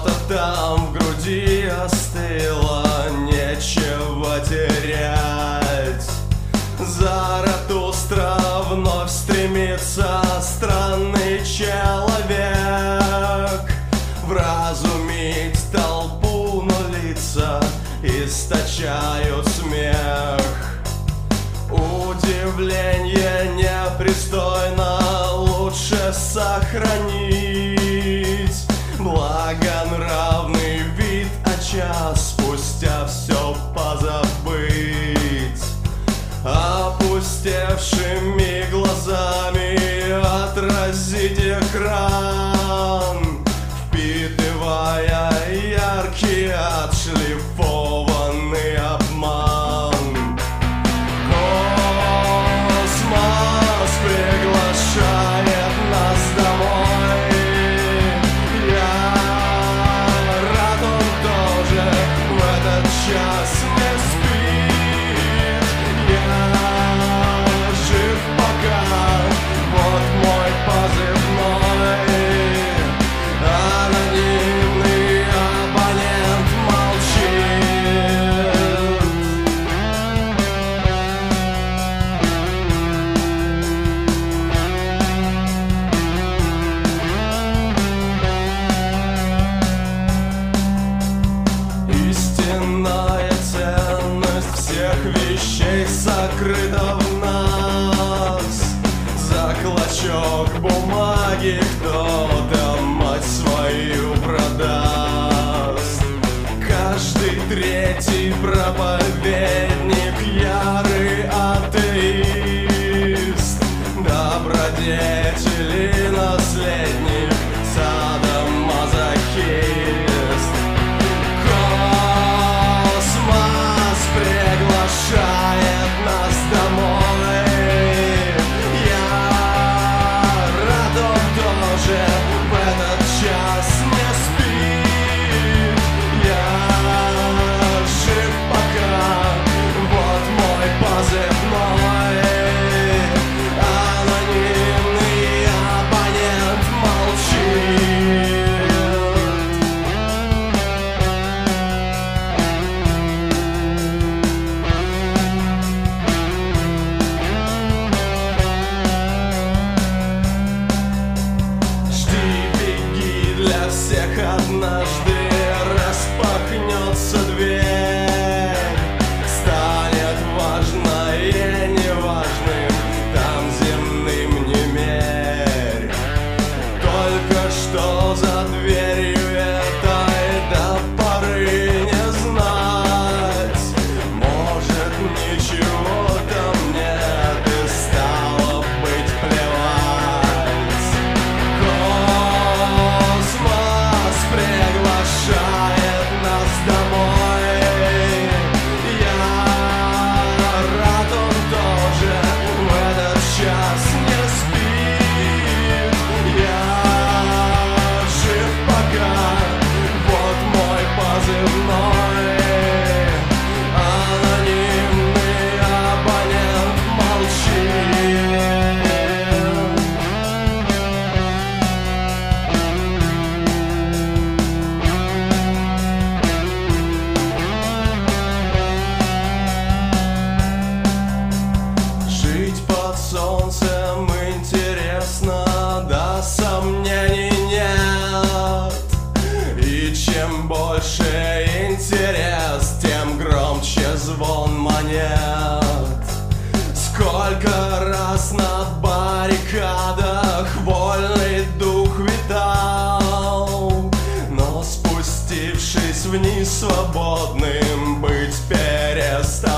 Что-то там в груди остыло, нечего терять. Заратустра вновь стремится, странный человек, вразумить толпу, но лица источают смех. Удивление непристойно, лучше сохранить благонравный вид, а час спустя все позабыть. Опустевшими глазами отразить экран, впитывая яркий отшлифованный обман. Космос приглашает нас домой. Я рад, он тоже в этот час не спит. Я жив пока, вот мой позывной. Анонимный абонент молчит. Истинная ценность всех вещей сокрыта в нас. За клочок бумаги кто-то мать свою продаст. Каждый третий проповедник ярый атеист, добродетели наследник, садомазохист. Космос приглашает нас домой. Я рад, он тоже в этот час не спит. Я жив пока, вот мой позывной. Анонимный абонент молчит. Жди, беги, для всех однажды распахнется дверь. Станет важное неважным, там земным не мерь. Только что за дверью этой до поры не знать. Может, ничего там нет и стало быть плевать. Космос приглашает нас домой. Я рад, он тоже в этот час не спит. Я жив пока, вот мой позывной. Анонимный абонент молчит. Жить под солнцем интересно, да сомнений нет. И чем больше интерес, тем громче звон монет. Сколько раз на баррикадах вольный дух витал, но спустившись вниз свободным быть перестал.